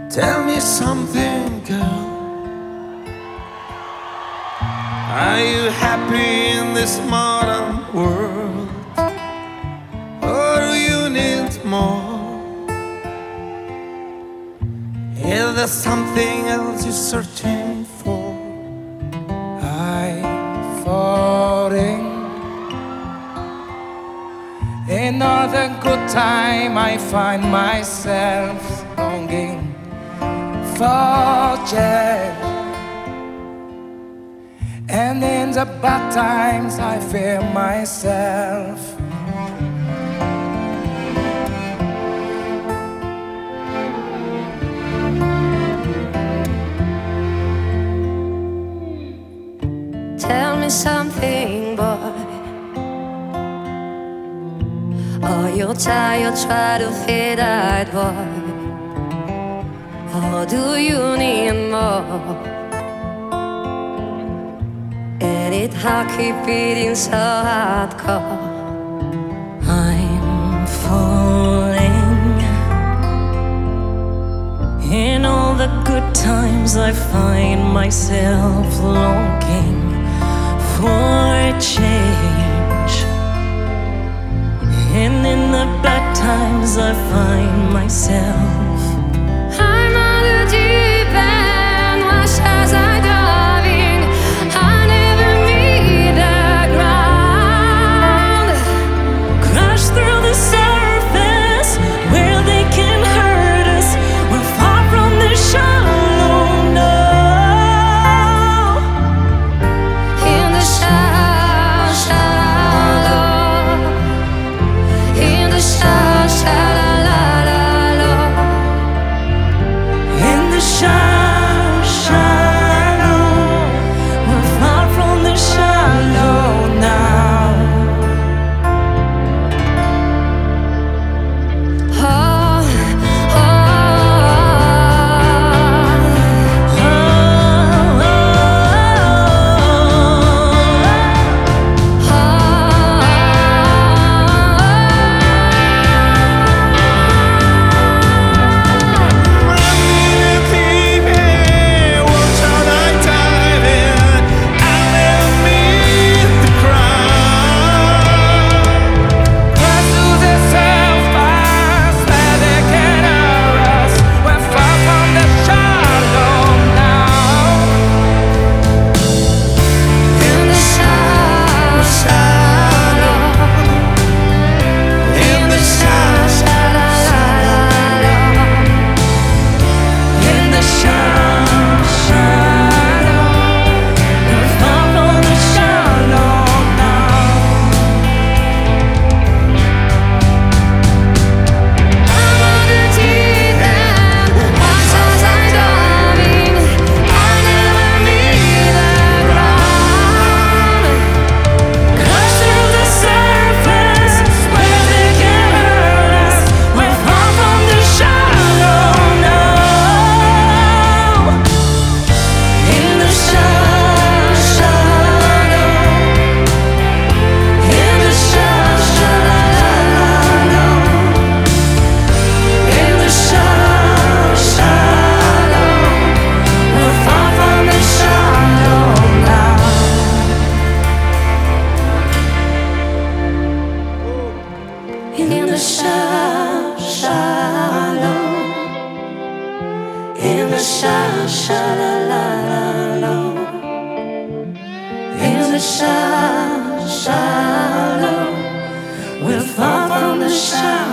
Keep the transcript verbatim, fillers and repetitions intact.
Tell me something, girl. Are you happy in this modern world? Or do you need more? Is there something else you're searching for? I'm falling. Another good time I find myself longing for change. And in the bad times I fear myself. Tell me something, boy. Are you tired, try to feed that boy? Or do you need more? And it hard keep beating so hardcore. I'm falling. In all the good times I find myself longing for change. And in the bad times I find myself I'm on the deep end, watch as I dive in. I never meet the ground. Crash through the surface where they can hurt us. We're far from the shallow now. In the shallow, shallow. In the shallow, shallow. Shallow, shallow, we're far from the shallow now. Oh, oh, oh, in the shallow, shallow, in the shallow, shallow, in the shallow, shallow, we're far from the shallow.